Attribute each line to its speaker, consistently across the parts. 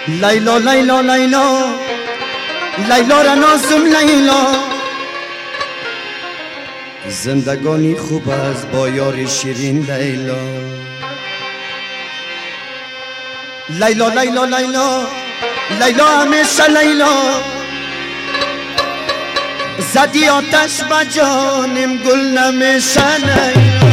Speaker 1: لیلا لیلا لیلا لیلا را نازم لیلا، زندگانی خوب است با یار شیرین لیلا. لیلا لیلا لیلا لیلا همیشه لیلا، زدی آتش با جانم گل نمیشه لیلا.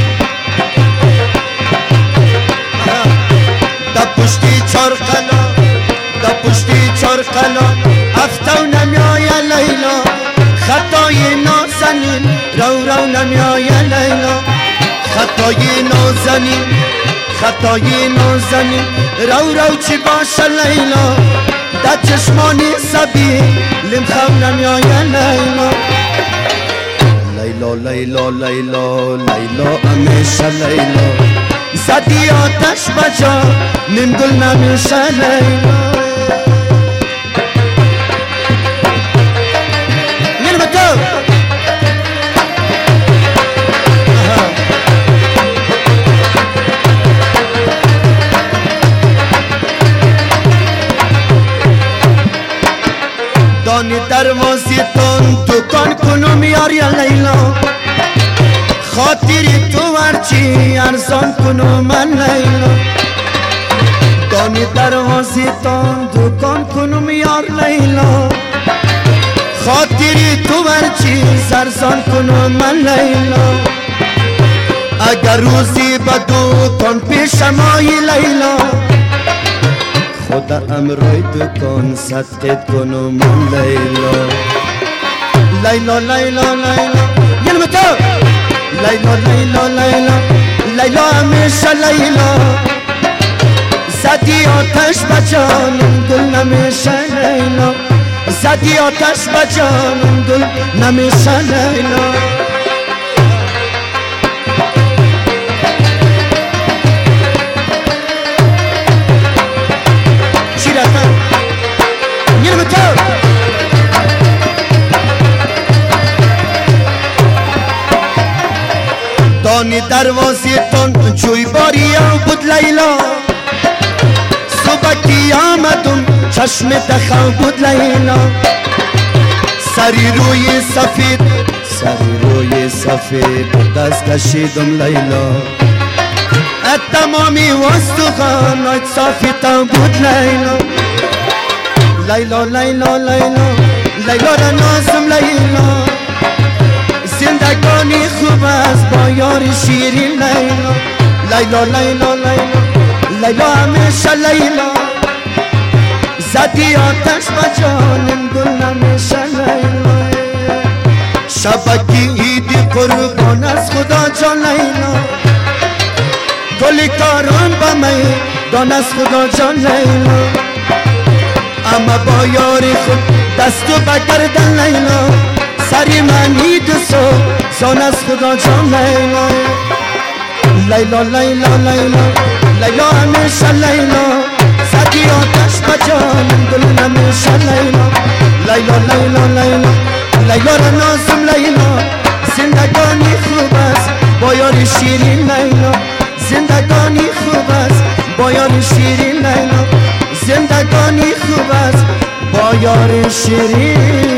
Speaker 1: دا پشتی چرقلا دا پشتی چرقلا افتو نمیای لیلا، خطای نازنین رو نمیای لیلا، خطای نازنین خطای نازنین رو چی باشه لیلا، در چشمانی سبی لمخو نمیای لیلا. لیلا لیلا لیلا لیلا همیشه لیلا، زدی آتش بجا نیم گل نمیشه لیلا. میرم تو دانی دروازی تون دکان کنم یار یا لیلا، خاطری تو ورچی ارزان کنم من لیلا. دانی دروازی تون دکان کنم یار لیلا، خاطری تو ورچی ارزان کنم من لیلا. اگر روزی بدو تون پیشم آیی لیلا، خدا امرای دکان صدقت کنم من لیلا. لیلا لیلا لیلا یلم تو لیلا لیلا لیلا لیلا همیشه لیلا، زدی آتش بجانم گل نمیشه لیلا، زدی آتش بجانم گل نمیشه لیلا. دانی دروازی تون جوی باریم بود لیلا، صبح قیامتون چشم دخم بود لیلا. سری روی سفید سری روی سفید دست کشیدم لیلا، تمامی وستخانات صافی تا بود لیلا. لیلا لیلا لیلا لیلا را نازم لیلا، زندگانی خوب است با یار شیرین لیلا. لیلا لیلا لیلا لیلا همیشه لیلا، زدی آتش با جانم گل نمیشه لیلا. شبکی عیدی قربان از خدا جان لیلا، گل کاران با می دان از خدا جان لیلا. اما با یاری خود دستو بگردن لیلا، سری من عید صبح زان از خدا جان لیلا. لیلا لیلا لیلا لیلا همیشه لیلا، زدی آتش بجانم گل نمیشه لیلا. لیلا لیلا لیلا لیلا را نازم لیلا، زندگانی خوب است با یار شیرین لیلا، زندگانی خوب است با یار شیرین لیلا، زندگانی خوب است با یار شیرین.